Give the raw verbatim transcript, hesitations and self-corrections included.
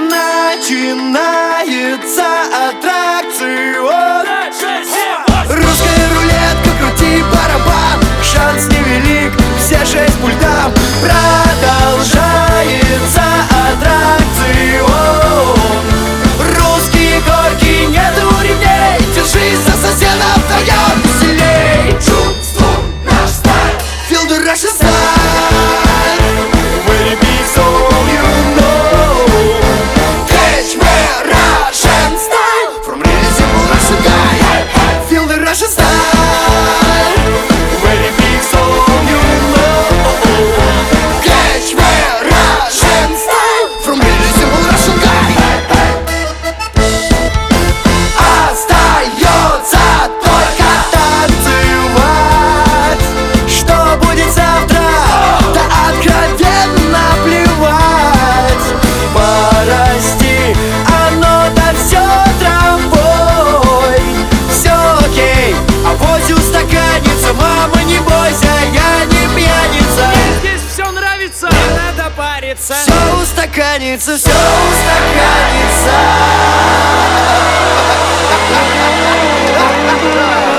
начинается аттракцион. Русская рулетка, крути барабан, шанс невелик, все шесть пультам. Продолжается аттракцион. Русские горки, нету ремней, держись за соседа, вдвоем веселей. Чувствуй наш стиль, feel the Russian style. Very big song, you know. Catch me, Russian style. From really simple Russian guy, feel the Russian style. Very big song, you know. Catch me, Russian style. From really simple Russian guy. Остается только танцевать. Что будет завтра, да откровенно плевать. Порасти, оно-то все трамвой. Все окей, авось устаканится. Мама, не бойся, я не пьяница. Мне здесь все нравится, не надо париться. Все устаканится, все устаканится.